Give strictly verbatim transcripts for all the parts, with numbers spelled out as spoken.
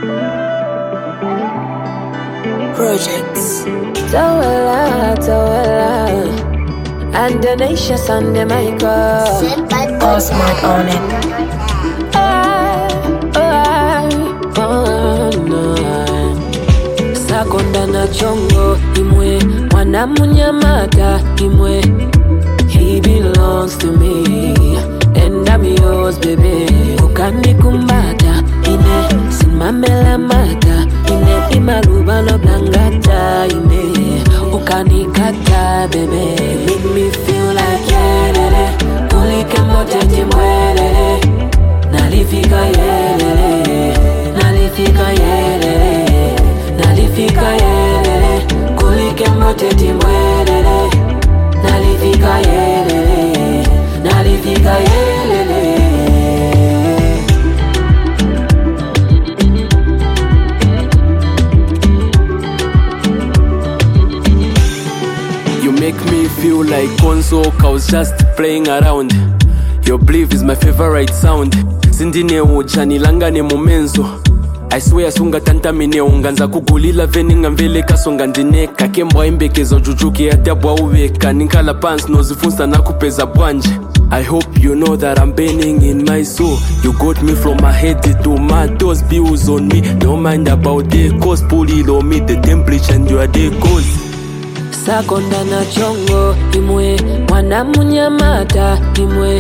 Projects. Tawala, Tawala, and the nations on the mic. All smart on it. Sakonda na chongo imwe, wanamunyamata imwe. He belongs to me, and I'm yours, baby. Ukani kumbata ine, simamela mata ine, imaluba no blangata ine. Ukani kata, baby, make me feel like yelele. Kulike mote timwelele, nalifika yelele, nalifika yelele, nalifika yelele. Kulike mote timwelele, nalifika yelele, nalifika yelele. You make me feel like Konzo, I was just playing around. Your belief is my favorite sound. Sindine ujani langane momenzo. I swear sunga tanta mine unganza kugulila veninga mvele kasonga ndineka. Kembwa imbekezo jujuki atabwa uweka. Ninkala pants nozifunsa nakupeza bwanje. I hope you know that I'm burning in my soul. You got me from my head to my toes. Bills on me, don't mind about the cost. Pull it on me, the temperature and you are the cause. Sakonda na chongo imwe, wanamunyamata imwe.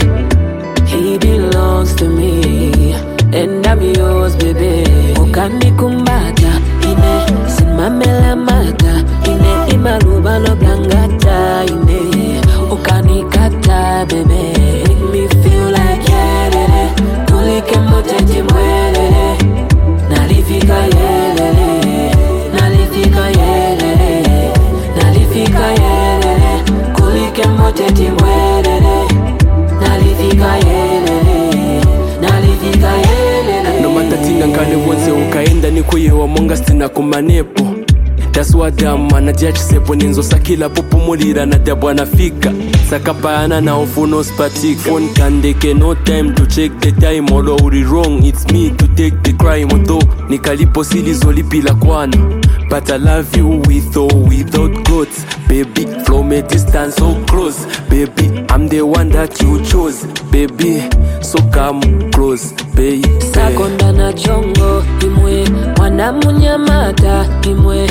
He belongs to me, and I'm yours, baby. Ukani kumbata ine, simamela mata ine, imaluba no blangata ine. Ukani kata, baby, make me feel like yelele. Kulike mote timwelele, nalifika yelele, nalifika yelele, nalifika yelele. Kulike mote timwelele, nalifika yelele, nalifika yelele. No matatinga nkane wonse ukaenda nikuyewa monga stina kumanepo. That's what I'm man sepo ninzo sakila popumulira na dabwa nafika. Sakapana na ofuno spatika. Phone kandeke no time to check the time. Although we wrong, it's me to take the crime. Although nikalipo sili zolipila kwano. But I love you with or without guts. Baby, from a distance so close. Baby, I'm the one that you chose. Baby, so come close, baby. Sakonda na chongo imwe, wanamunyamata imwe.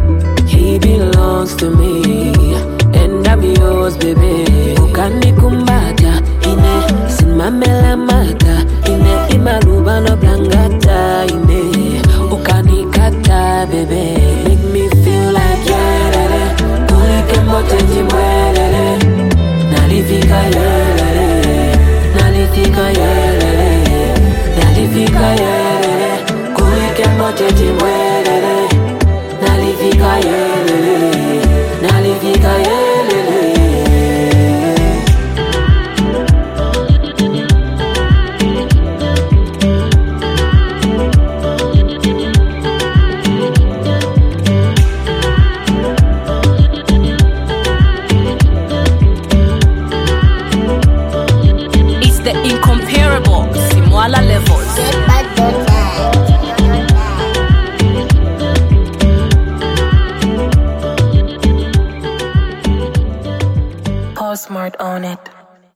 He belongs to me, and I'm yours, baby. Ukani kumbata ine, simamela mata ine, imaluba no blangata ine. Ukani kata, baby, make me feel like yelele. Kulike mote timwelele, nalifika yelele, nalifika yelele, nalifika yelele. Kulike mote timwelele, nalifika yelele, nalifika yelele. It's the incomparable Simwala Levels. All smart on it.